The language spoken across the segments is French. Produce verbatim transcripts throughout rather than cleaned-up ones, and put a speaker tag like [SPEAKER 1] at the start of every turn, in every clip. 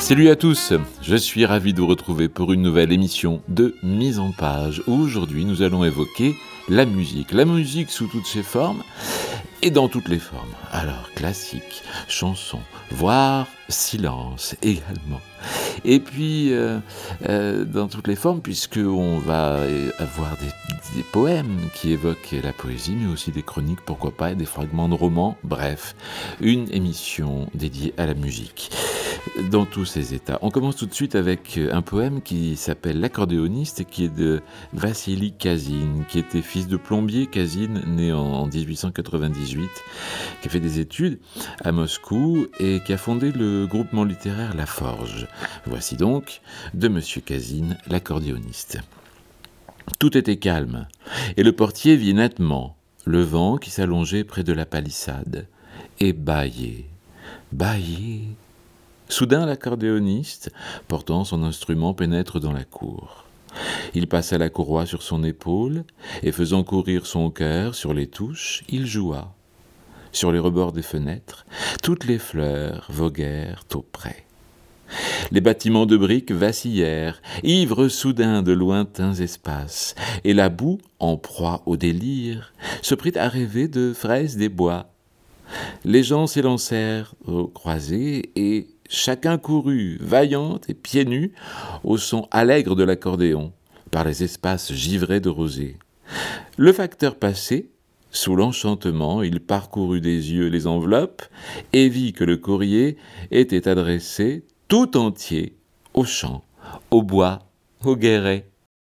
[SPEAKER 1] Salut à tous, je suis ravi de vous retrouver pour une nouvelle émission de Mise en Page, où aujourd'hui nous allons évoquer la musique. La musique sous toutes ses formes et dans toutes les formes. Alors, classique, chanson, voire silence également. Et puis, euh, euh, dans toutes les formes, puisqu'on va avoir des, des poèmes qui évoquent la poésie, mais aussi des chroniques, pourquoi pas, et des fragments de romans. Bref, une émission dédiée à la musique dans tous ses états. On commence tout de suite avec un poème qui s'appelle L'accordéoniste, qui est de Vassili Kazin, qui était fils de plombier. Kazin, né en dix-huit cent quatre-vingt-dix-huit, qui a fait des études à Moscou et qui a fondé le groupement littéraire La Forge. Voici donc de Monsieur Kazin, l'accordéoniste. Tout était calme, et le portier vit nettement le vent qui s'allongeait près de la palissade, et bâillait, bâillait. Soudain, l'accordéoniste, portant son instrument, pénètre dans la cour. Il passa la courroie sur son épaule, et faisant courir son cœur sur les touches, il joua. Sur les rebords des fenêtres, toutes les fleurs voguèrent auprès. Les bâtiments de briques vacillèrent, ivres soudain de lointains espaces, et la boue, en proie au délire, se prit à rêver de fraises des bois. Les gens s'élancèrent aux croisées, et chacun courut, vaillant et pieds nus, au son allègre de l'accordéon, par les espaces givrés de rosée. Le facteur passé, sous l'enchantement, il parcourut des yeux les enveloppes, et vit que le courrier était adressé tout entier au champ, au bois, au guéret.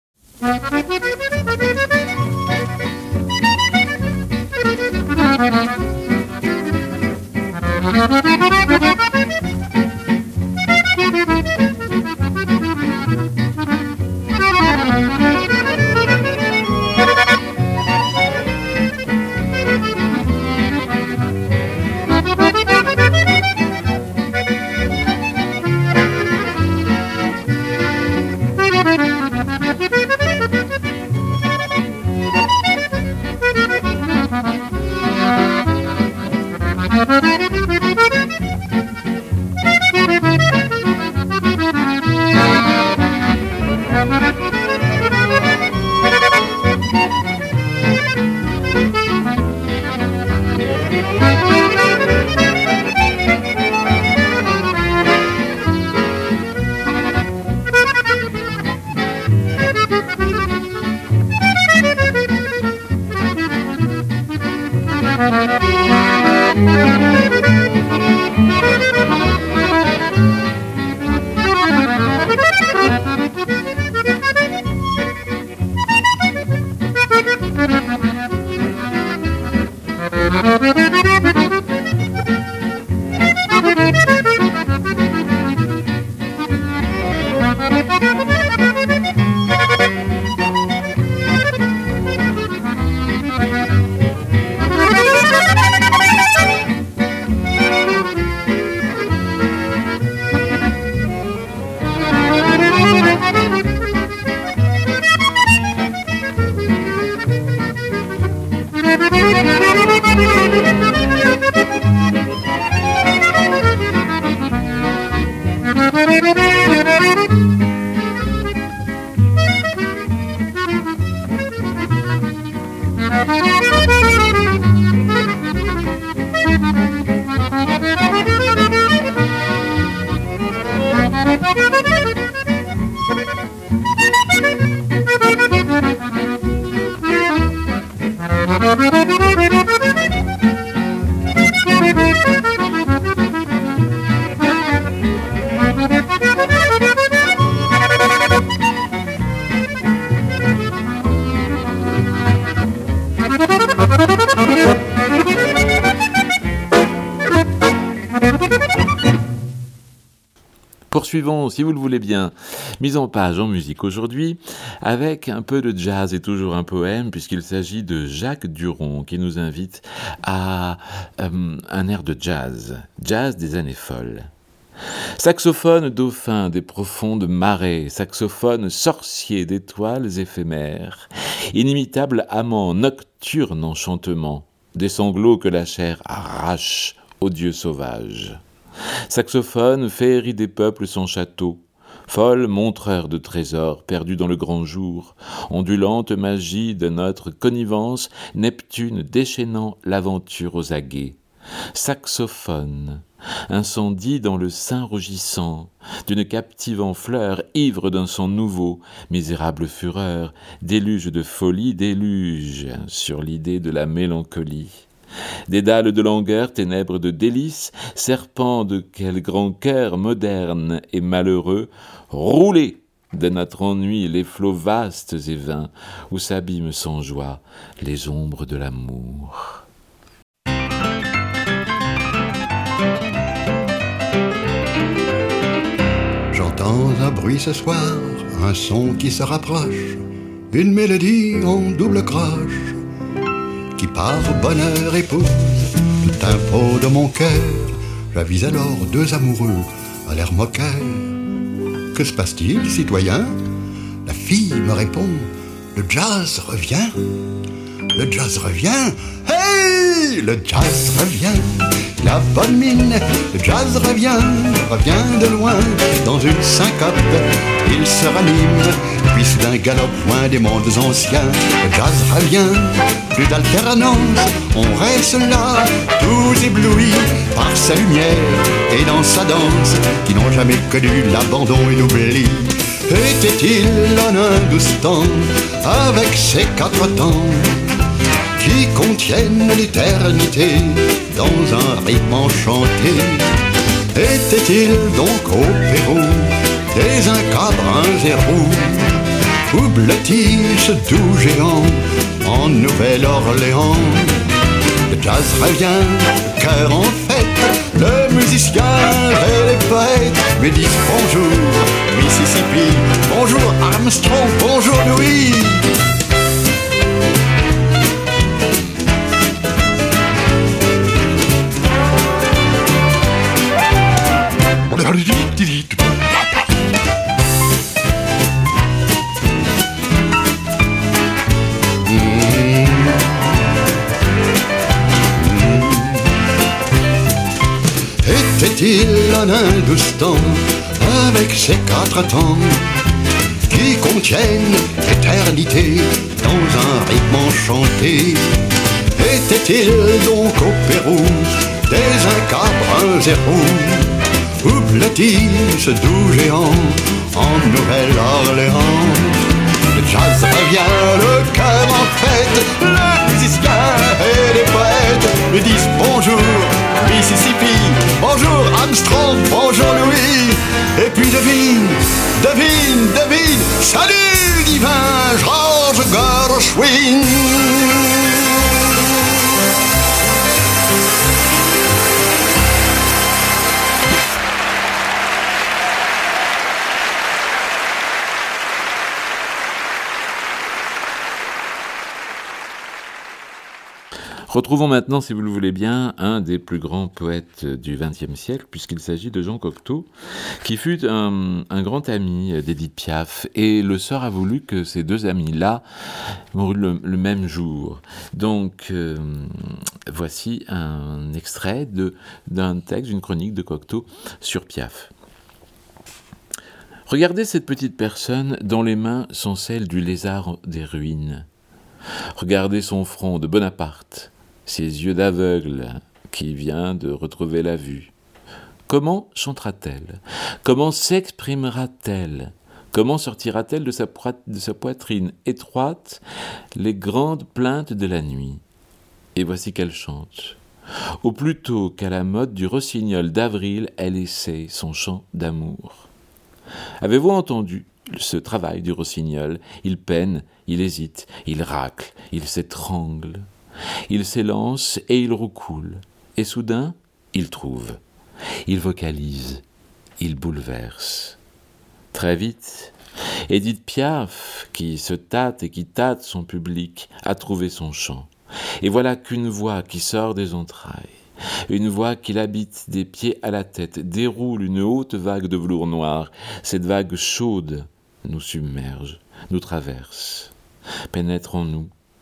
[SPEAKER 1] Poursuivons, si vous le voulez bien, mise en page en musique aujourd'hui, avec un peu de jazz et toujours un poème, puisqu'il s'agit de Jacques Duron, qui nous invite à euh, un air de jazz, jazz des années folles. Saxophone dauphin des profondes marées, saxophone sorcier d'étoiles éphémères, inimitable amant nocturne enchantement, des sanglots que la chair arrache aux dieux sauvages. Saxophone, féerie des peuples sans château, folle montreur de trésors perdus dans le grand jour, ondulante magie de notre connivence, Neptune déchaînant l'aventure aux aguets. Saxophone, incendie dans le sein rougissant, d'une captivant fleur, ivre d'un sang nouveau, misérable fureur, déluge de folie, déluge sur l'idée de la mélancolie. Dédale de langueur, ténèbres de délices, serpent de quel grand cœur moderne et malheureux, roulez de notre ennui les flots vastes et vains, où s'abîment sans joie les ombres de l'amour.
[SPEAKER 2] J'entends un bruit ce soir, un son qui se rapproche, une mélodie en double croche, qui par bonheur épouse le tempo de mon cœur. J'avise alors deux amoureux à l'air moqueur. Que se passe-t-il, citoyen? La fille me répond, le jazz revient. Le jazz revient. Hey! Le jazz revient. La bonne mine, le jazz revient, revient de loin, dans une syncope, il se ranime, puis soudain galope loin des mondes anciens. Le jazz revient, plus d'alternance, on reste là, tous éblouis par sa lumière et dans sa danse, qui n'ont jamais connu l'abandon et l'oubli. Était-il en un douce temps, avec ses quatre temps, qui contiennent l'éternité dans un rythme enchanté? Était-il donc au Pérou des Incas bruns et roux, ou blottis ce doux géant en Nouvelle-Orléans? Le jazz revient, le cœur en fête, le musicien et les poètes me disent bonjour Mississippi, bonjour Armstrong, bonjour Louis. Était-il en un douce temps, avec ses quatre temps, qui contiennent l'éternité dans un rythme enchanté? Était-il donc au Pérou des Incas bruns et roux, ou blottis ce doux géant en Nouvelle-Orléans? Le jazz revient, le cœur en fête, le musicien et les poètes me disent bonjour Mississippi, bonjour Armstrong, bonjour Louis. Et puis devine, devine, devine, salut divin George Gershwin.
[SPEAKER 1] Retrouvons maintenant, si vous le voulez bien, un des plus grands poètes du vingtième siècle, puisqu'il s'agit de Jean Cocteau, qui fut un, un grand ami d'Édith Piaf. Et le sort a voulu que ces deux amis-là mourent le, le même jour. Donc, euh, voici un extrait de, d'un texte, d'une chronique de Cocteau sur Piaf. Regardez cette petite personne dont les mains sont celles du lézard des ruines. Regardez son front de Bonaparte, ses yeux d'aveugle qui vient de retrouver la vue. Comment chantera-t-elle? Comment s'exprimera-t-elle? Comment sortira-t-elle de sa, po- de sa poitrine étroite les grandes plaintes de la nuit? Et voici qu'elle chante. Ou plutôt qu'à la mode du rossignol d'avril, elle essaie son chant d'amour. Avez-vous entendu ce travail du rossignol? Il peine, il hésite, il racle, il s'étrangle. Il s'élance et il roucoule. Et soudain, il trouve. Il vocalise. Il bouleverse. Très vite, Édith Piaf, qui se tâte et qui tâte son public, a trouvé son chant. Et voilà qu'une voix qui sort des entrailles, une voix qui l'habite des pieds à la tête, déroule une haute vague de velours noir. Cette vague chaude nous submerge, nous traverse, pénètre en nous.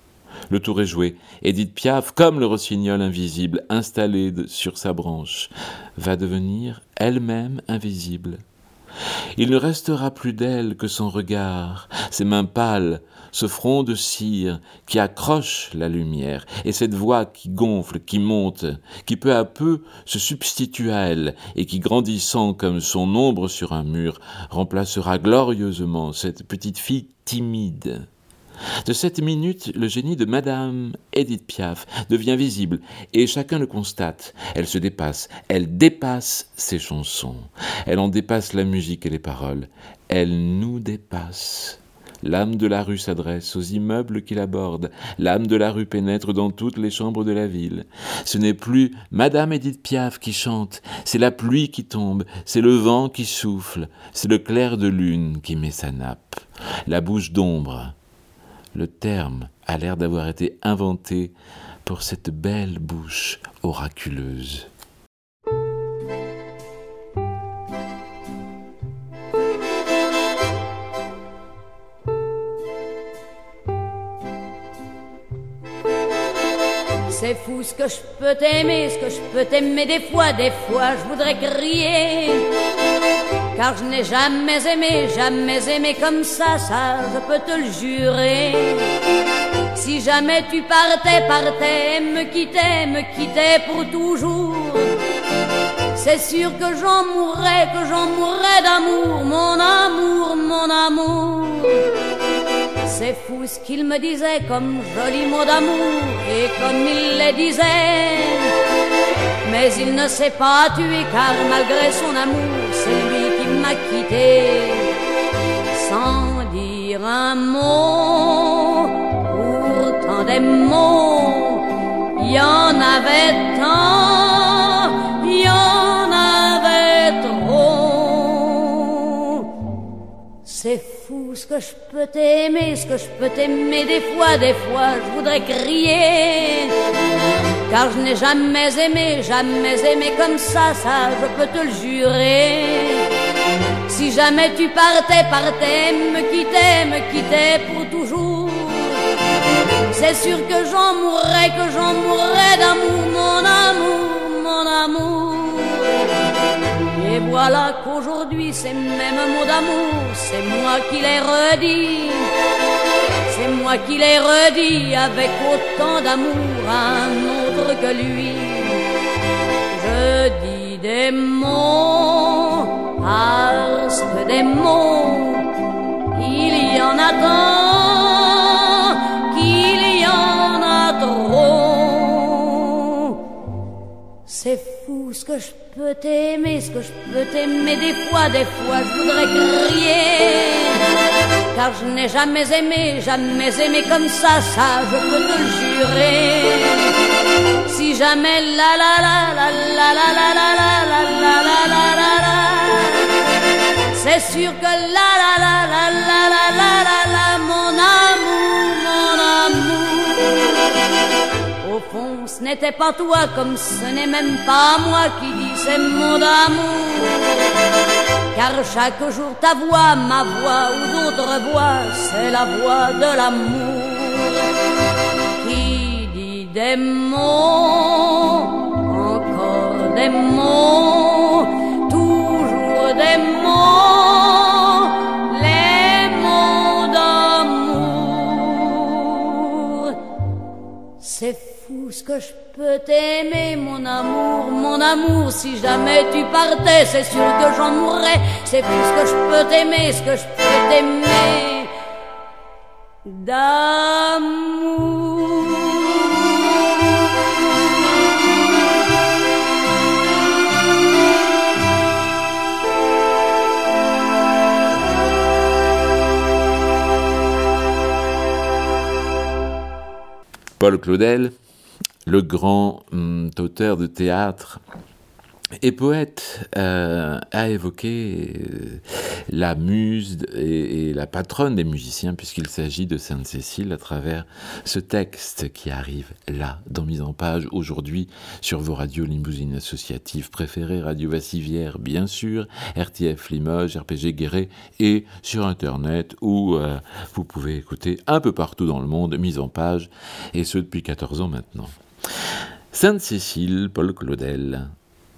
[SPEAKER 1] Le tour est joué. Édith Piaf, comme le rossignol invisible installé de, sur sa branche, va devenir elle-même invisible. Il ne restera plus d'elle que son regard, ses mains pâles, ce front de cire qui accroche la lumière, et cette voix qui gonfle, qui monte, qui peu à peu se substitue à elle, et qui, grandissant comme son ombre sur un mur, remplacera glorieusement cette petite fille timide. De cette minute, le génie de Madame Édith Piaf devient visible, et chacun le constate. Elle se dépasse, elle dépasse ses chansons. Elle en dépasse la musique et les paroles. Elle nous dépasse. L'âme de la rue s'adresse aux immeubles qui l'abordent. L'âme de la rue pénètre dans toutes les chambres de la ville. Ce n'est plus Madame Édith Piaf qui chante, c'est la pluie qui tombe, c'est le vent qui souffle, c'est le clair de lune qui met sa nappe. La bouche d'ombre. Le terme a l'air d'avoir été inventé pour cette belle bouche oraculeuse.
[SPEAKER 3] C'est fou ce que je peux t'aimer, ce que je peux t'aimer des fois, des fois je voudrais crier. Car je n'ai jamais aimé, jamais aimé comme ça, ça je peux te le jurer. Si jamais tu partais, partais, me quittais, me quittais pour toujours, c'est sûr que j'en mourrais, que j'en mourrais d'amour, mon amour, mon amour. C'est fou ce qu'il me disait comme jolis mots d'amour, et comme il les disait, mais il ne s'est pas tué car malgré son amour, c'est lui qui m'a quitté. Sans dire un mot, pourtant des mots, il y en avait tant, il y en avait trop. C'est fou ce que je peux t'aimer, ce que je peux t'aimer des fois, des fois je voudrais crier. Car je n'ai jamais aimé, jamais aimé comme ça, ça je peux te le jurer. Si jamais tu partais, partais, me quittais, me quittais pour toujours, c'est sûr que j'en mourrais, que j'en mourrais d'amour, mon amour, mon amour. Et voilà qu'aujourd'hui ces mêmes mots d'amour, c'est moi qui les redis, c'est moi qui les redis avec autant d'amour à un autre que lui. Je dis des mots parce que des mots, il y en a tant qu'il y en a trop. C'est fou ce que je peux t'aimer, ce que je peux t'aimer des fois, des fois je voudrais crier. Car je n'ai jamais aimé, jamais aimé comme ça, ça je peux te le jurer. Si jamais la la la la la la la la la la la la la la la, c'est sûr que la la la la la la la la la, mon amour, mon amour. Au fond ce n'était pas toi, comme ce n'est même pas moi qui dis ces mots d'amour. Car chaque jour ta voix, ma voix ou d'autres voix, c'est la voix de l'amour qui dit des mots, encore des mots, toujours des mots, les mots d'amour. C'est fou ce que je peux t'aimer, mon amour, mon amour. Si jamais tu partais, c'est sûr que j'en mourrais. C'est fou ce que je peux t'aimer, ce que je peux t'aimer d'amour.
[SPEAKER 1] Paul Claudel, le grand hum, auteur de théâtre, Et poète euh, a évoqué euh, la muse et, et la patronne des musiciens, puisqu'il s'agit de Sainte-Cécile à travers ce texte qui arrive là, dans Mise en Page, aujourd'hui, sur vos radios limousines associatives préférées, Radio Vassivière, bien sûr, R T F Limoges, R P G Guéret, et sur Internet, où euh, vous pouvez écouter un peu partout dans le monde Mise en Page, et ce depuis quatorze ans maintenant. Sainte-Cécile, Paul Claudel.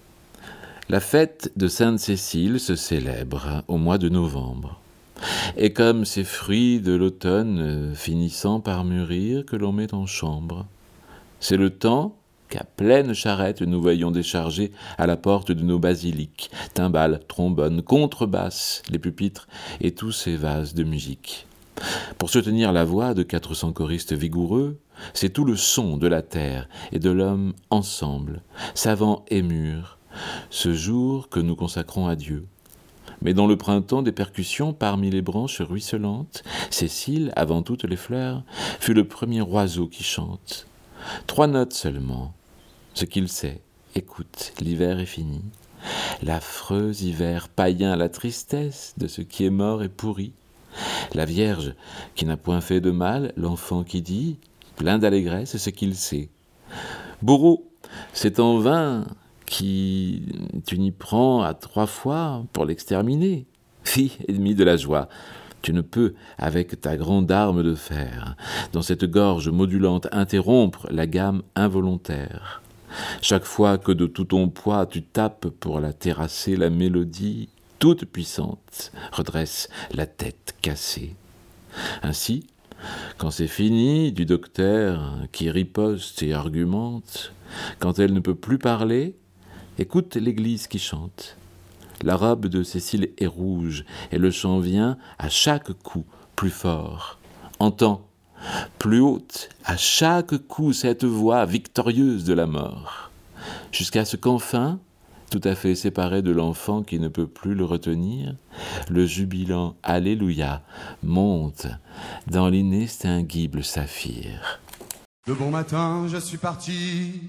[SPEAKER 1] La fête de Sainte-Cécile se célèbre au mois de novembre. Et comme ces fruits de l'automne finissant par mûrir que l'on met en chambre, c'est le temps qu'à pleine charrette nous voyons décharger à la porte de nos basiliques, timbales, trombones, contrebasses, les pupitres et tous ces vases de musique. Pour soutenir la voix de quatre cents choristes vigoureux, c'est tout le son de la terre et de l'homme ensemble, savant et mûr, ce jour que nous consacrons à Dieu. Mais dans le printemps des percussions, parmi les branches ruisselantes, Cécile, avant toutes les fleurs, fut le premier oiseau qui chante. Trois notes seulement. Ce qu'il sait, écoute, l'hiver est fini. L'affreux hiver païen à la tristesse de ce qui est mort et pourri. La Vierge qui n'a point fait de mal, l'enfant qui dit, plein d'allégresse, ce qu'il sait. Bourreau, c'est en vain qui tu n'y prends à trois fois pour l'exterminer. Fille ennemie de la joie, tu ne peux, avec ta grande arme de fer, dans cette gorge modulante, interrompre la gamme involontaire. Chaque fois que de tout ton poids tu tapes pour la terrasser, la mélodie, toute puissante, redresse la tête cassée. Ainsi, quand c'est fini du docteur qui riposte et argumente, quand elle ne peut plus parler, écoute l'église qui chante. La robe de Cécile est rouge et le chant vient à chaque coup plus fort. Entends, plus haute, à chaque coup cette voix victorieuse de la mort. Jusqu'à ce qu'enfin, tout à fait séparé de l'enfant qui ne peut plus le retenir, le jubilant Alléluia monte dans l'inextinguible saphir.
[SPEAKER 2] Le bon matin, je suis parti,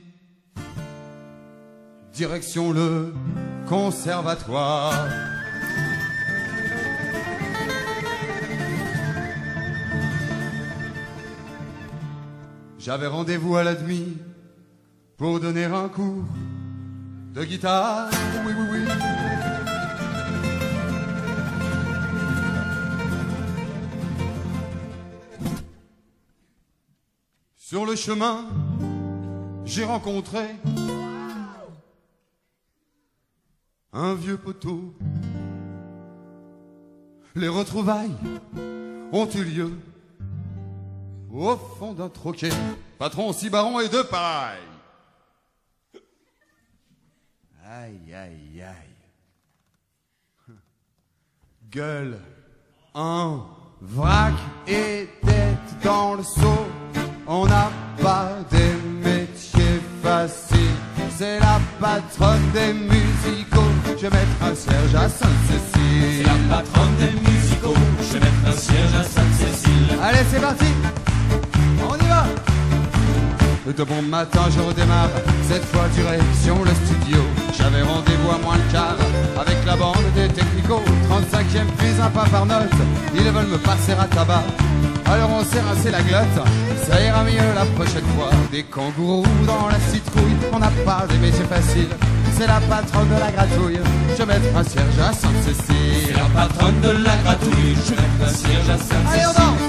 [SPEAKER 2] direction le conservatoire. J'avais rendez-vous à la demi pour donner un cours de guitare. Oui, oui, oui. Sur le chemin, j'ai rencontré un vieux poteau. Les retrouvailles ont eu lieu au fond d'un troquet. Patron, six barons et deux pailles. Aïe, aïe, aïe. Gueule, un vrac et tête dans le seau. On n'a pas des métiers faciles. C'est la patronne des musicaux. Je vais mettre un cierge à Sainte-Cécile.
[SPEAKER 4] C'est la patronne des musicaux. Je vais mettre un cierge à Sainte-Cécile.
[SPEAKER 2] Allez, c'est parti. On y va. De bon matin, je redémarre. Cette fois, direction le studio. J'avais rendez-vous à moins le quart avec la bande des technicaux. trente-cinquième, puis un pas par note. Ils veulent me passer à tabac. Alors on s'est rincé la glotte. Ça ira mieux la prochaine fois. Des kangourous dans la citrouille. On n'a pas des métiers faciles. C'est la patronne de la gratouille. Je vais mettre un cierge à Sainte-Cécile.
[SPEAKER 4] C'est la patronne de la gratouille. Je vais mettre un cierge à Sainte-Cécile.
[SPEAKER 2] Allez, on danse.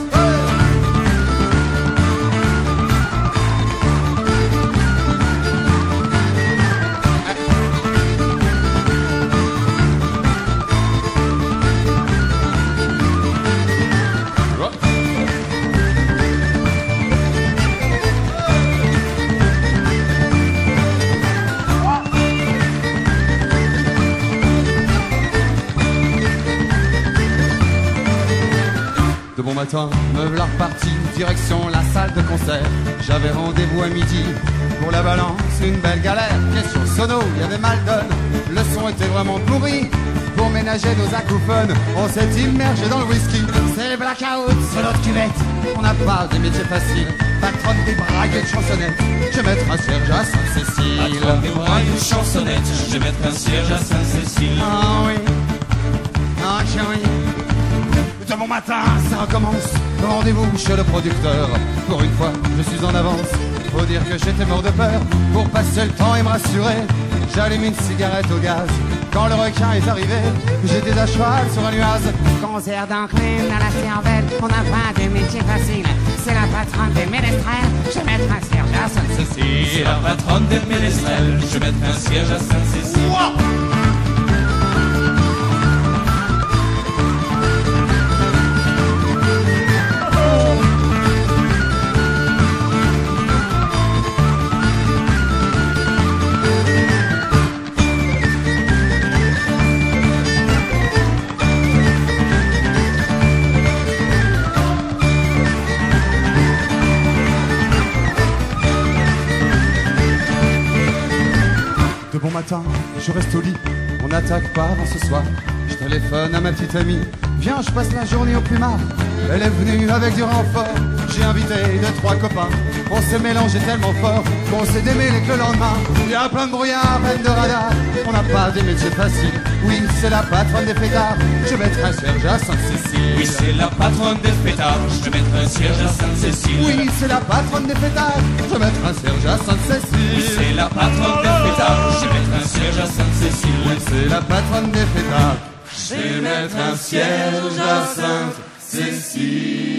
[SPEAKER 2] Matin, me voilà reparti, direction la salle de concert. J'avais rendez-vous à midi pour la balance, une belle galère. Question sono, il y avait mal donne. Le son était vraiment pourri. Pour ménager nos acouphènes, on s'est immergé dans le whisky. C'est le blackout, c'est l'autre cuvette. On n'a pas des métiers faciles.
[SPEAKER 5] patronne des bragues et de chansonnettes, je vais mettre un cierge à Sainte-Cécile.
[SPEAKER 4] Patronne des bragues et de chansonnettes, je vais mettre un cierge à Sainte-Cécile.
[SPEAKER 5] Ah oui, ah chérie. De bon matin, ça recommence. Rendez-vous chez le producteur. Pour une fois, je suis en avance. Faut dire que j'étais mort de peur. Pour passer le temps et me rassurer, j'allume une cigarette au gaz. Quand le requin est arrivé, j'étais à cheval sur un nuage.
[SPEAKER 6] Concert d'enclume dans la cervelle, on n'a pas de métier facile. C'est la patronne des ménestrels, je vais mettre un cierge à Sainte-Cécile.
[SPEAKER 4] C'est la patronne des ménestrels, je vais mettre un cierge à Sainte-Cécile.
[SPEAKER 5] Wow. Bon matin, je reste au lit, on n'attaque pas avant ce soir. Je téléphone à ma petite amie, viens, je passe la journée au plumard. Elle est venue avec du renfort, j'ai invité deux, trois copains. On s'est mélangé tellement fort qu'on s'est démêlé que le lendemain. Il y a plein de brouillard, peine de radar, on n'a pas des métiers faciles. Oui, c'est la patronne des fêtards, je vais mettre un cierge à Sainte-Cécile.
[SPEAKER 4] Oui, c'est la patronne des fêtards, je vais mettre un cierge à Sainte-Cécile.
[SPEAKER 5] Oui, c'est la patronne des fêtards, je vais mettre un cierge à Sainte-Cécile.
[SPEAKER 4] Oui, c'est la patronne des fêtards, je vais mettre un cierge à Sainte-Cécile.
[SPEAKER 5] Oui, c'est la patronne des fêtards, je vais mettre un cierge à Sainte-Cécile.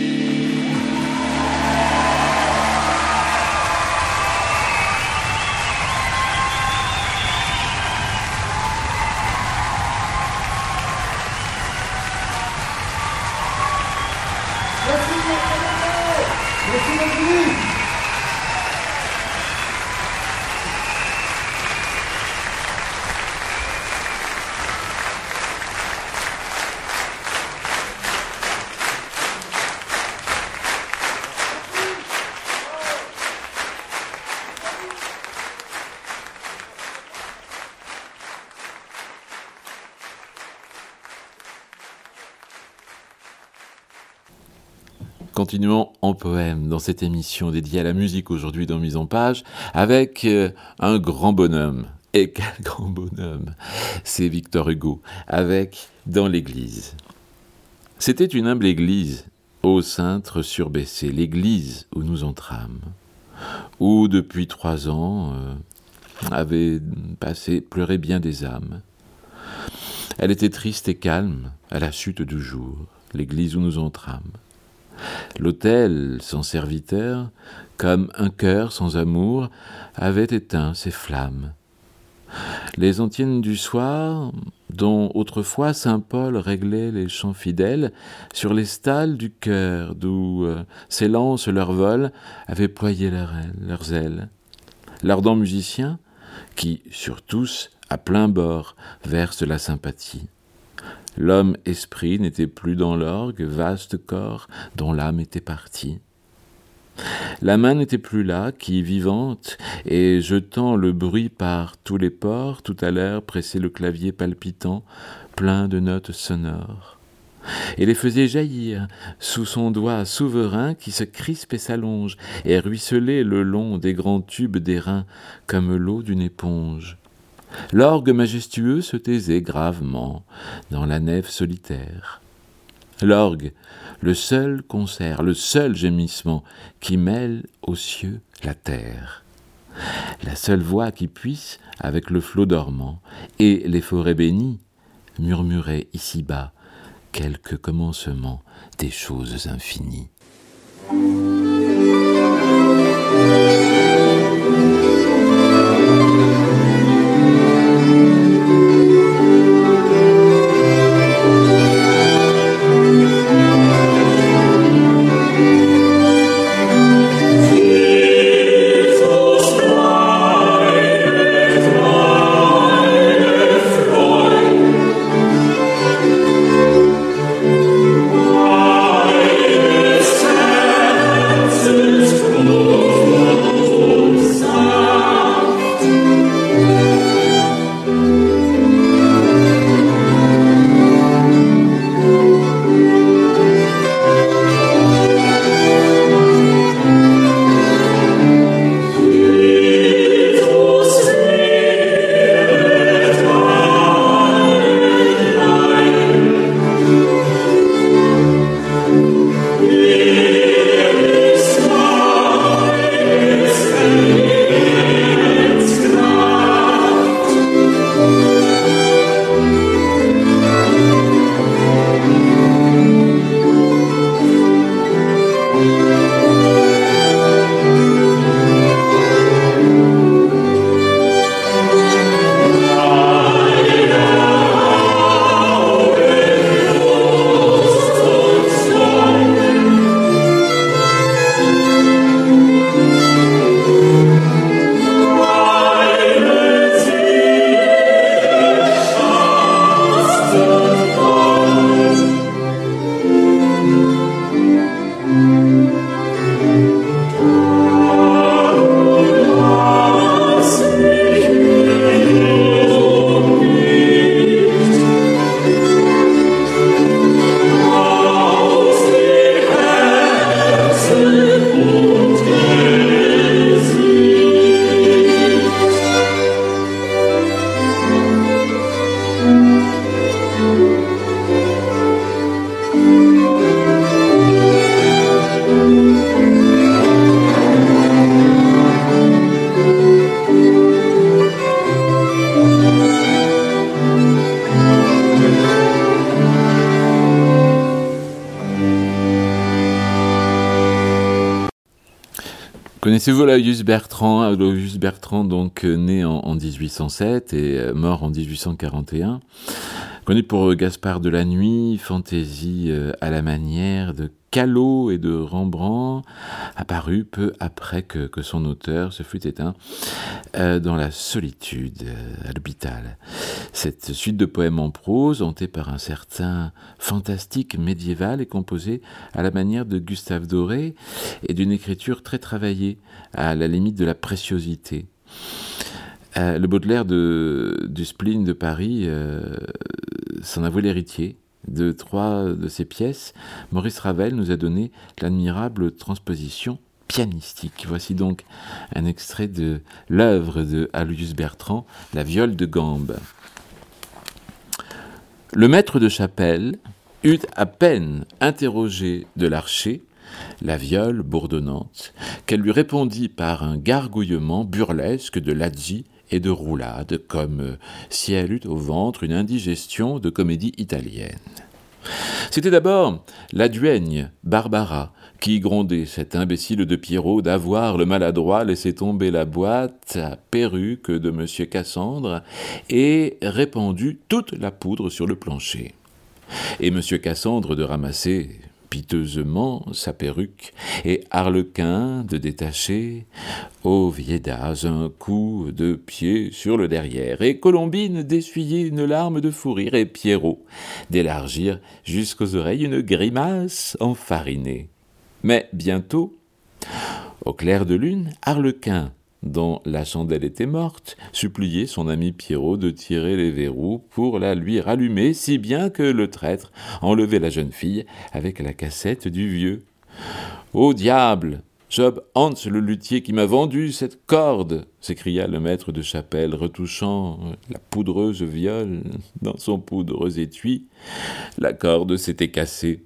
[SPEAKER 1] Continuons en poème dans cette émission dédiée à la musique aujourd'hui dans Mise en Page avec euh, un grand bonhomme. Et quel grand bonhomme! C'est Victor Hugo avec Dans l'église. C'était une humble église, ô cintre surbaissé, l'église où nous entrâmes, où depuis trois ans euh, avaient passé, pleuré bien des âmes. Elle était triste et calme à la chute du jour, l'église où nous entrâmes. L'autel sans serviteur, comme un cœur sans amour, avait éteint ses flammes. Les antiennes du soir, dont autrefois saint Paul réglait les chants fidèles, sur les stalles du cœur, d'où euh, s'élancent leur vol, avaient ployé leur aile, leurs ailes. L'ardent musicien, qui, sur tous, à plein bord, verse la sympathie. L'homme-esprit n'était plus dans l'orgue, vaste corps dont l'âme était partie. La main n'était plus là, qui, vivante, et jetant le bruit par tous les pores, tout à l'heure pressait le clavier palpitant, plein de notes sonores, et les faisait jaillir sous son doigt souverain qui se crispe et s'allonge, et ruisselait le long des grands tubes d'airain, comme l'eau d'une éponge. L'orgue majestueux se taisait gravement dans la nef solitaire. L'orgue, le seul concert, le seul gémissement qui mêle aux cieux la terre. La seule voix qui puisse, avec le flot dormant et les forêts bénies, murmurer ici-bas quelques commencements des choses infinies.
[SPEAKER 7] Yes.
[SPEAKER 1] Connaissez-vous Aloysius Bertrand? Aloysius Bertrand, donc né en, en dix-huit cent sept et mort en dix-huit cent quarante et un, connu pour Gaspard de la Nuit, fantaisie à la manière de Callot et de Rembrandt, apparu peu après que, que son auteur se fût éteint euh, dans la solitude euh, à l'hôpital. Cette suite de poèmes en prose, hantée par un certain fantastique médiéval, est composée à la manière de Gustave Doré et d'une écriture très travaillée, à la limite de la préciosité. Euh, le Baudelaire de, du spleen de Paris euh, s'en avoue l'héritier. De trois de ses pièces, Maurice Ravel nous a donné l'admirable transposition pianistique. Voici donc un extrait de l'œuvre de Aloysius Bertrand, La viole de gambe. Le maître de chapelle eut à peine interrogé de l'archer la viole bourdonnante, qu'elle lui répondit par un gargouillement burlesque de lazzi et de roulade, comme si elle eût au ventre une indigestion de comédie italienne. C'était d'abord la duègne Barbara qui grondait cet imbécile de Pierrot d'avoir le maladroit laissé tomber la boîte à perruque de Monsieur Cassandre et répandu toute la poudre sur le plancher. Et Monsieur Cassandre de ramasser piteusement sa perruque, et Arlequin de détacher, ô Viédas, un coup de pied sur le derrière, et Colombine d'essuyer une larme de fou rire, et Pierrot d'élargir jusqu'aux oreilles une grimace enfarinée. Mais bientôt, au clair de lune, Arlequin, dont la chandelle était morte, suppliait son ami Pierrot de tirer les verrous pour la lui rallumer, si bien que le traître enlevait la jeune fille avec la cassette du vieux. « Ô diable, Job Hans le luthier qui m'a vendu cette corde !» s'écria le maître de chapelle, retouchant la poudreuse viole dans son poudreux étui. La corde s'était cassée.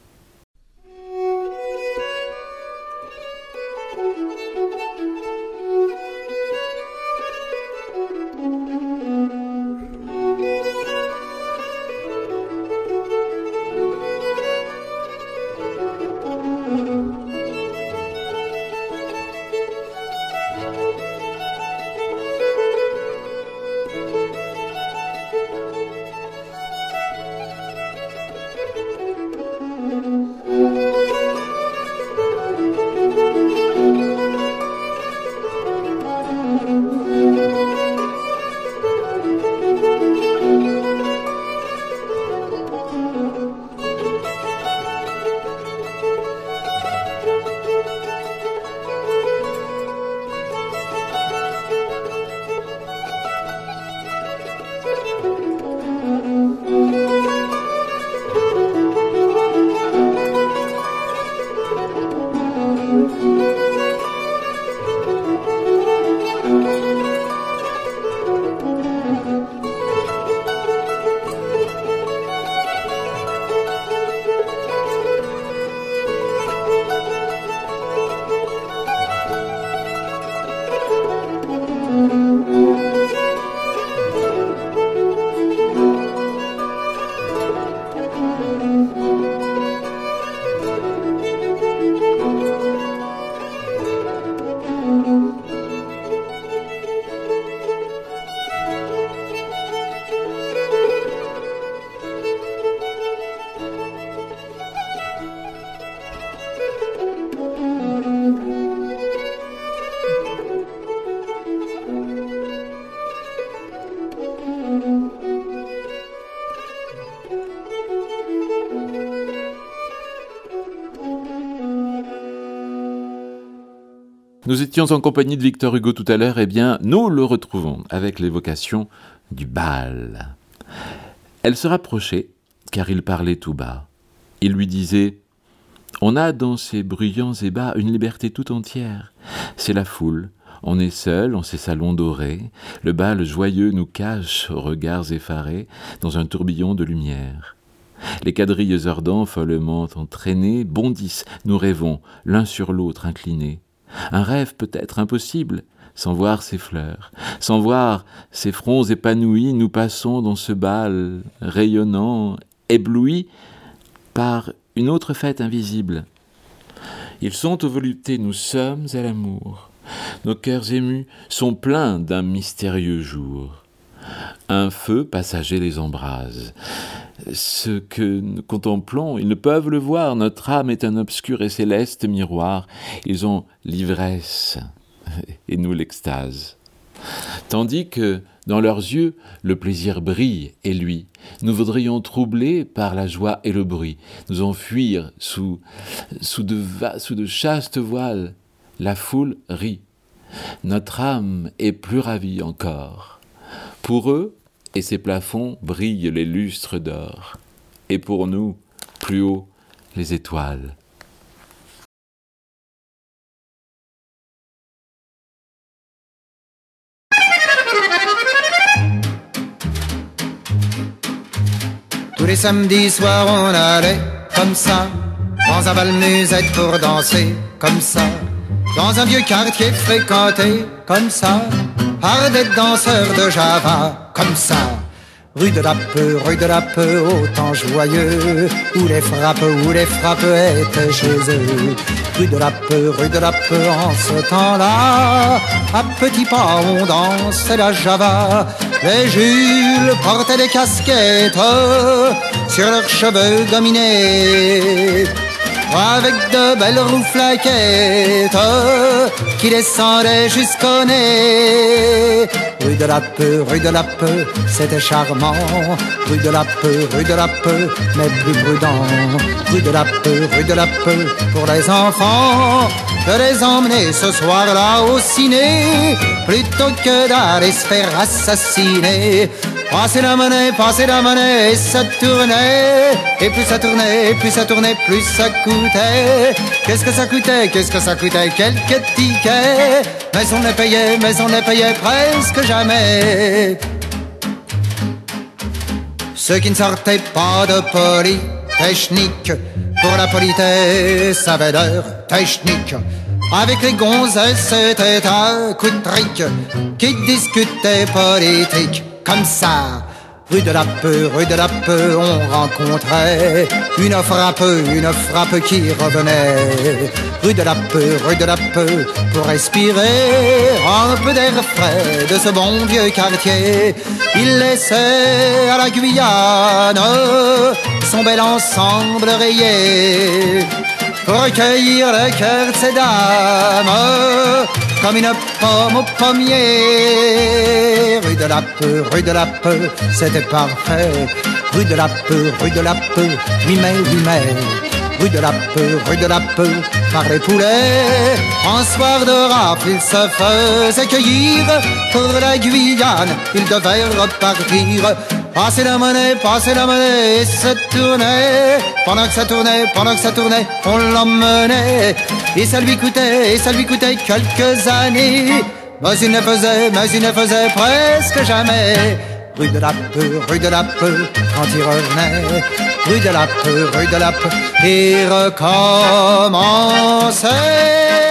[SPEAKER 1] Nous étions en compagnie de Victor Hugo tout à l'heure, eh bien, nous le retrouvons avec l'évocation du bal. Elle se rapprochait, car il parlait tout bas. Il lui disait « On a dans ces bruyants ébats une liberté tout entière. C'est la foule, on est seul en ces salons dorés. Le bal joyeux nous cache aux regards effarés dans un tourbillon de lumière. Les quadrilles ardents, follement entraînés, bondissent, nous rêvons, l'un sur l'autre inclinés. Un rêve peut-être impossible, sans voir ces fleurs, sans voir ces fronts épanouis, nous passons dans ce bal rayonnant, ébloui par une autre fête invisible. Ils sont aux voluptés, nous sommes à l'amour. Nos cœurs émus sont pleins d'un mystérieux jour. Un feu passager les embrase. Ce que nous contemplons, ils ne peuvent le voir. Notre âme est un obscur et céleste miroir. Ils ont l'ivresse et nous l'extase. Tandis que, dans leurs yeux, le plaisir brille, et lui, nous voudrions troubler par la joie et le bruit, nous enfuir sous, sous, de, va, sous de chastes voiles. La foule rit. Notre âme est plus ravie encore. Pour eux, et ces plafonds brillent les lustres d'or. Et pour nous, plus haut, les étoiles.
[SPEAKER 7] Tous les samedis soirs on allait comme ça dans un bal musette pour danser comme ça, dans un vieux quartier fréquenté comme ça par des danseurs de Java comme ça. Rue de la Peu, rue de la Peu, au temps joyeux, où les frappes, où les frappes étaient chez eux. Rue de la Peu, rue de la Peu, en ce temps-là, à petits pas on dansait la Java. Les Jules portaient des casquettes sur leurs cheveux dominés, avec de belles rouflaquettes qui descendaient jusqu'au nez. Rue de la Peu, rue de la Peu, c'était charmant. Rue de la Peu, rue de la Peu, mais plus prudent. Rue de la Peu, rue de la Peu, pour les enfants, de les emmener ce soir-là au ciné, plutôt que d'aller se faire assassiner. Passez la monnaie, passez la monnaie, et ça tournait. Et plus ça tournait, et plus ça tournait, plus ça coûtait. Qu'est-ce que ça coûtait, qu'est-ce que ça coûtait, quelques tickets. Mais on les payait, mais on les payait presque jamais. Ceux qui ne sortaient pas de polytechnique, pour la politesse avaient leur technique. Avec les gonzesses, c'était un coup de trick, qui discutaient politique comme ça. Rue de la Peu, rue de la Peu, on rencontrait une frappe, une frappe qui revenait. Rue de la Peu, rue de la Peu, pour respirer un peu d'air frais de ce bon vieux quartier. Il laissait à la Guyane son bel ensemble rayé, pour recueillir le cœur de ces dames comme une pomme au pommier. Rue de la Peu, rue de la Peu, c'était parfait. Rue de la Peu, rue de la Peu, huit mai, huit mai. Rue de la Peu, rue de la Peu, par les poulets. En soir de rafle, il se faisait cueillir. Pour la Guyane, il devait repartir. Passez la monnaie, passez la monnaie, et ça tournait. Pendant que ça tournait, pendant que ça tournait, on l'emmenait. Et ça lui coûtait, et ça lui coûtait quelques années. Mais il ne faisait, mais il ne faisait presque jamais. Rue de la Peu, rue de la Peu, quand il revenait. Rue de la Peu, rue de la Peu, il recommençait.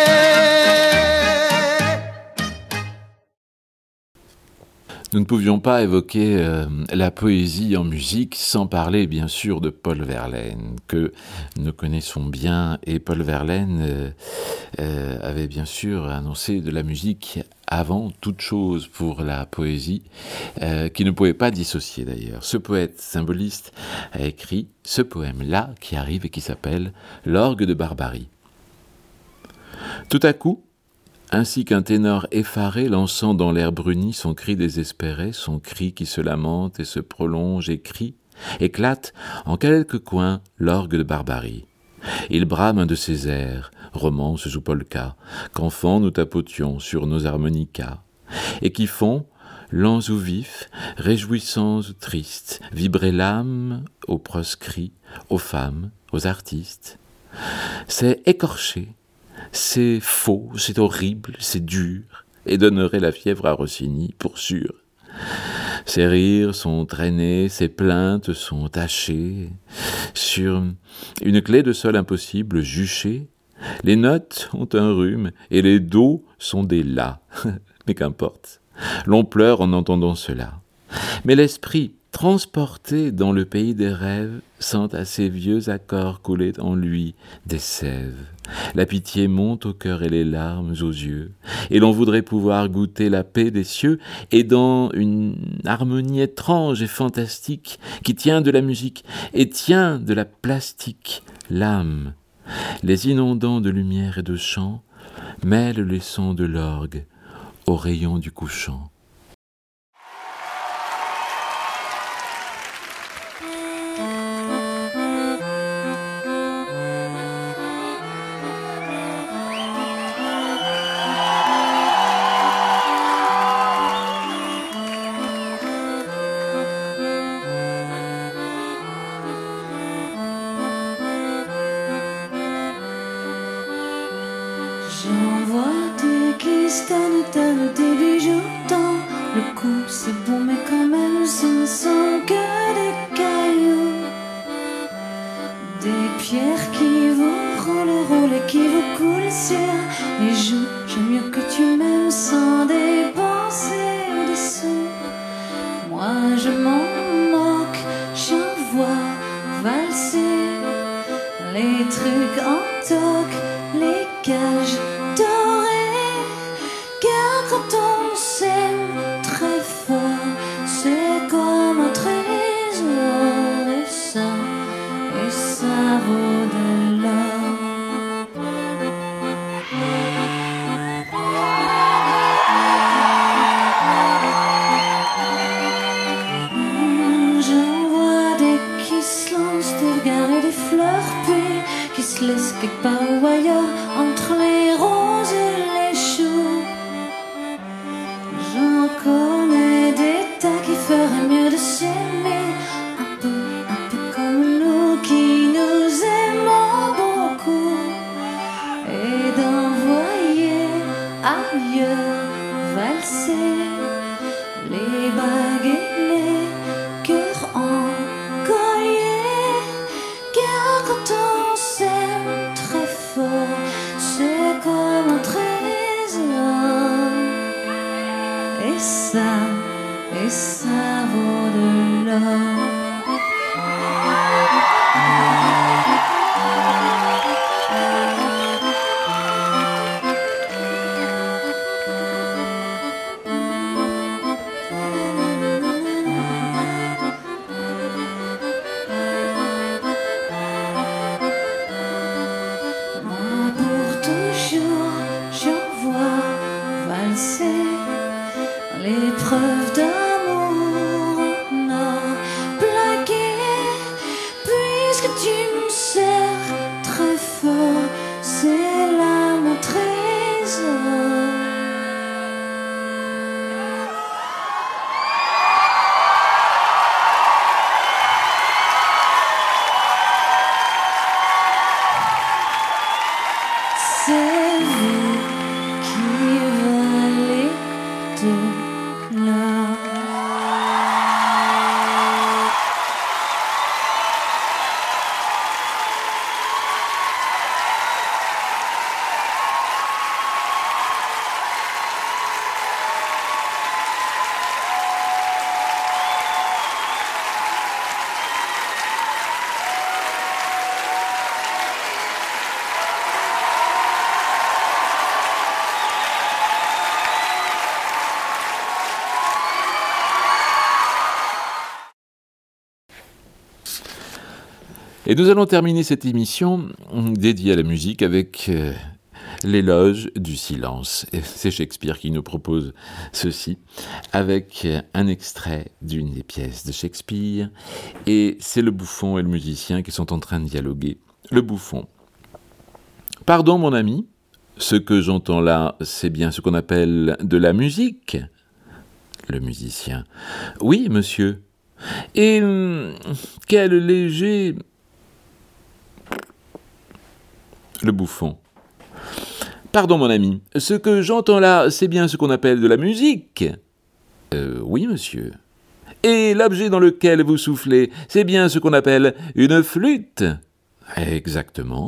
[SPEAKER 1] Nous ne pouvions pas évoquer euh, la poésie en musique sans parler bien sûr de Paul Verlaine, que nous connaissons bien, et Paul Verlaine euh, euh, avait bien sûr annoncé de la musique avant toute chose pour la poésie, euh, qui ne pouvait pas dissocier d'ailleurs. Ce poète symboliste a écrit ce poème-là qui arrive et qui s'appelle « L'orgue de Barbarie ». Tout à coup, ainsi qu'un ténor effaré lançant dans l'air bruni son cri désespéré, son cri qui se lamente et se prolonge et crie, éclate en quelques coins l'orgue de Barbarie. Il brame un de ses airs, romances ou polkas, qu'enfants nous tapotions sur nos harmonicas, et qui font, lents ou vifs, réjouissants ou tristes, vibrer l'âme aux proscrits, aux femmes, aux artistes. C'est écorché, c'est faux, c'est horrible, c'est dur, et donnerait la fièvre à Rossini, pour sûr. Ses rires sont traînés, ses plaintes sont tachées, sur une clé de sol impossible juchée. Les notes ont un rhume, et les dos sont des la. Mais qu'importe, l'on pleure en entendant cela. Mais l'esprit, transporté dans le pays des rêves, sent à ses vieux accords couler en lui des sèves. La pitié monte au cœur et les larmes aux yeux, et l'on voudrait pouvoir goûter la paix des cieux, et dans une harmonie étrange et fantastique, qui tient de la musique et tient de la plastique, l'âme, les inondant de lumière et de chant, mêle les sons de l'orgue aux rayons du couchant. Et nous allons terminer cette émission dédiée à la musique avec euh, l'éloge du silence. Et c'est Shakespeare qui nous propose ceci, avec un extrait d'une des pièces de Shakespeare. Et c'est le bouffon et le musicien qui sont en train de dialoguer. Le bouffon. « Pardon, mon ami, ce que j'entends là, c'est bien ce qu'on appelle de la musique ?» Le musicien. « Oui, monsieur. Et hum, quel léger... » Le bouffon. « Pardon, mon ami, ce que j'entends là, c'est bien ce qu'on appelle de la musique ?»« Euh, oui, monsieur. »« Et l'objet dans lequel vous soufflez, c'est bien ce qu'on appelle une flûte ?»« Exactement. »«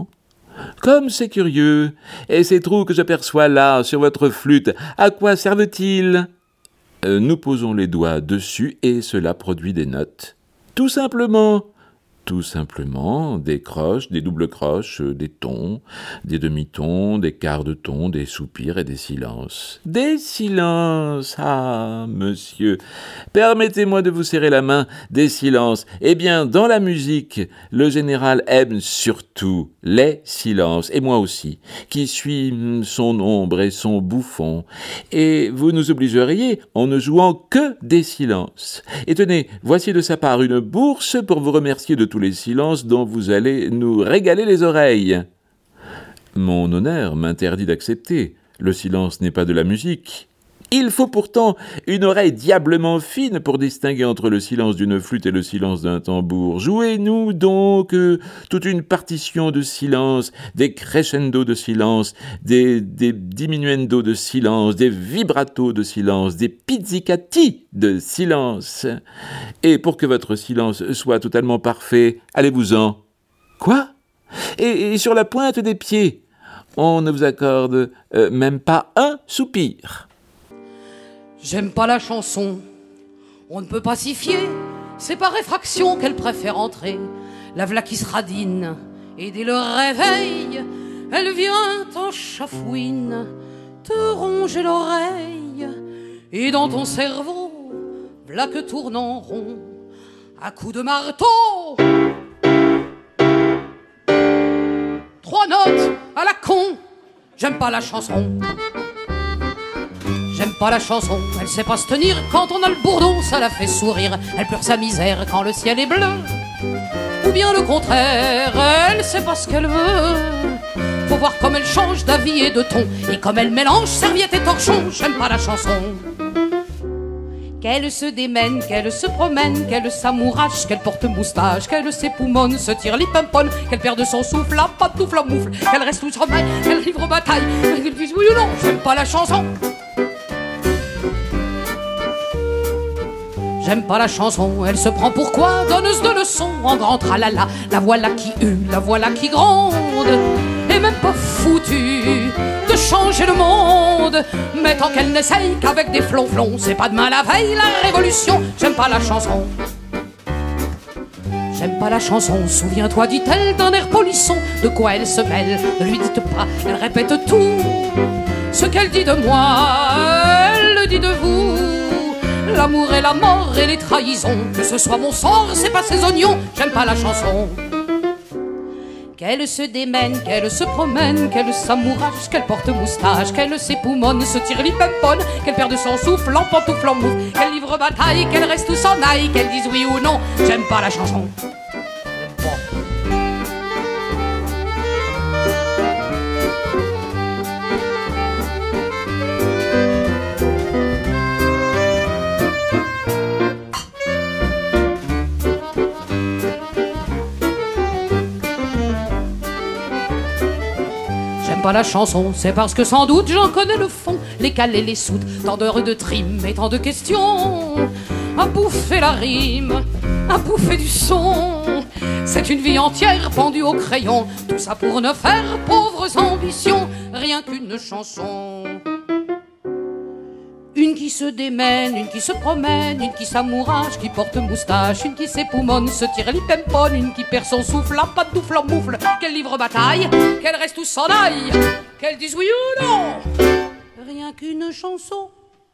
[SPEAKER 1] Comme c'est curieux. Et ces trous que j'aperçois là, sur votre flûte, à quoi servent-ils ?»« euh, nous posons les doigts dessus et cela produit des notes. Tout simplement. Tout simplement, des croches, des doubles croches, des tons, des demi-tons, des quarts de tons, des soupirs et des silences. Des silences, ah, monsieur, permettez-moi de vous serrer la main, des silences. Eh bien, dans la musique, le général aime surtout les silences, et moi aussi, qui suis son ombre et son bouffon. Et vous nous obligeriez en ne jouant que des silences. Et tenez, voici de sa part une bourse pour vous remercier de tous les silences dont vous allez nous régaler les oreilles. Mon honneur m'interdit d'accepter. Le silence n'est pas de la musique. Il faut pourtant une oreille diablement fine pour distinguer entre le silence d'une flûte et le silence d'un tambour. Jouez-nous donc euh, toute une partition de silence, des crescendo de silence, des, des diminuendo de silence, des vibrato de silence, des pizzicati de silence. Et pour que votre silence soit totalement parfait, allez-vous-en. Quoi ? et, et sur la pointe des pieds, on ne vous accorde euh, même pas un soupir.
[SPEAKER 8] J'aime pas la chanson, on ne peut pas s'y fier, c'est par réfraction qu'elle préfère entrer. La v'là qui se radine, et dès le réveil, elle vient en chafouine, te ronger l'oreille, et dans ton cerveau, v'là que tourne en rond, à coups de marteau. Trois notes à la con, j'aime pas la chanson. J'aime pas la chanson, elle sait pas se tenir. Quand on a le bourdon, ça la fait sourire. Elle pleure sa misère quand le ciel est bleu. Ou bien le contraire, elle sait pas ce qu'elle veut. Faut voir comme elle change d'avis et de ton. Et comme elle mélange serviette et torchon. J'aime pas la chanson. Qu'elle se démène, qu'elle se promène, qu'elle s'amourache, qu'elle porte moustache, qu'elle s'époumonne, se tire les pimponnes, qu'elle perd de son souffle, la patoufle en moufle, qu'elle reste où se remet, qu'elle livre bataille, qu'elle dise oui ou non. J'aime pas la chanson. J'aime pas la chanson, elle se prend pour quoi? Donneuse de leçons en grand tralala. La voilà qui hue, la voilà qui gronde. Et même pas foutue de changer le monde. Mais tant qu'elle n'essaye qu'avec des flonflons, c'est pas demain la veille, la révolution. J'aime pas la chanson. J'aime pas la chanson, souviens-toi, dit-elle d'un air polisson. De quoi elle se mêle, ne lui dites pas, elle répète tout. Ce qu'elle dit de moi, elle le dit de vous. L'amour et la mort et les trahisons, que ce soit mon sort, c'est pas ses oignons. J'aime pas la chanson. Qu'elle se démène, qu'elle se promène, qu'elle s'amourache, qu'elle porte moustache, qu'elle s'époumonne, se tire l'hypopone, qu'elle perde son souffle en pantoufle en moufle, qu'elle livre bataille, qu'elle reste ou s'en aille, qu'elle dise oui ou non. J'aime pas la chanson. Pas la chanson, c'est parce que sans doute j'en connais le fond, les cales et les soutes, tant d'heures de trim et tant de questions, à bouffer la rime, à bouffer du son, c'est une vie entière pendue au crayon, tout ça pour ne faire pauvres ambitions, rien qu'une chanson. Une qui se démène, une qui se promène, une qui s'amourache, qui porte moustache, une qui s'époumonne, se tire l'hypempone, une qui perd son souffle, la patoufle en moufle, qu'elle livre bataille, qu'elle reste ou s'en aille, qu'elle dise oui ou non. Rien qu'une chanson.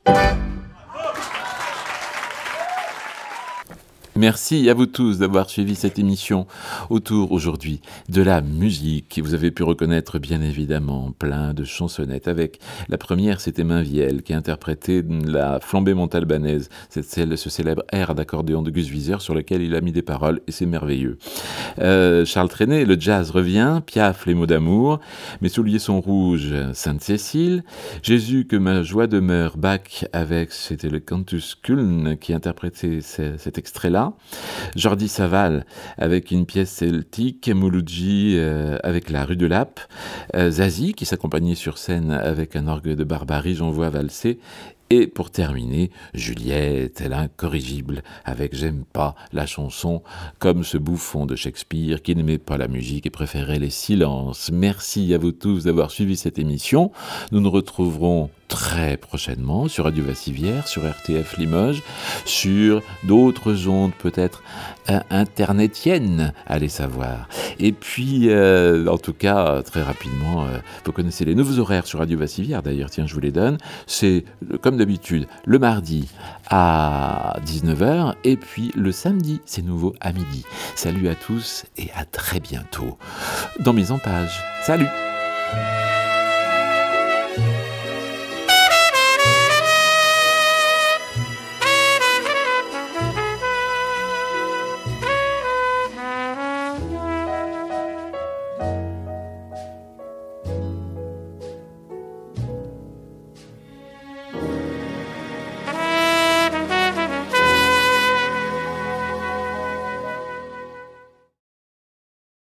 [SPEAKER 1] Merci à vous tous d'avoir suivi cette émission autour aujourd'hui de la musique. Vous avez pu reconnaître bien évidemment plein de chansonnettes. Avec la première, c'était Mainvielle qui interprétait la flambée montalbanaise, c'est celle, ce célèbre air d'accordéon de Gus Viseur sur lequel il a mis des paroles et c'est merveilleux. Euh, Charles Trenet, le jazz revient, Piaf, les mots d'amour, Mes souliers sont rouges, Sainte-Cécile, Jésus que ma joie demeure, Bach avec, c'était le Cantus Kuln qui interprétait ce, cet extrait-là. Jordi Savall avec une pièce celtique, Mouloudji euh, avec la rue de Lappe, euh, Zazie qui s'accompagnait sur scène avec un orgue de Barbarie, j'en vois valser. Et pour terminer, Juliette, l'incorrigible, avec J'aime pas la chanson, comme ce bouffon de Shakespeare qui n'aimait pas la musique et préférait les silences. Merci à vous tous d'avoir suivi cette émission. Nous nous retrouverons très très prochainement sur Radio Vassivière, sur R T F Limoges, sur d'autres ondes peut-être euh, internetiennes, allez savoir. Et puis, euh, en tout cas, très rapidement, euh, vous connaissez les nouveaux horaires sur Radio Vassivière, d'ailleurs, tiens, je vous les donne. C'est, comme d'habitude, le mardi à dix-neuf heures, et puis le samedi, c'est nouveau à midi. Salut à tous et à très bientôt dans Mise en Page. Salut!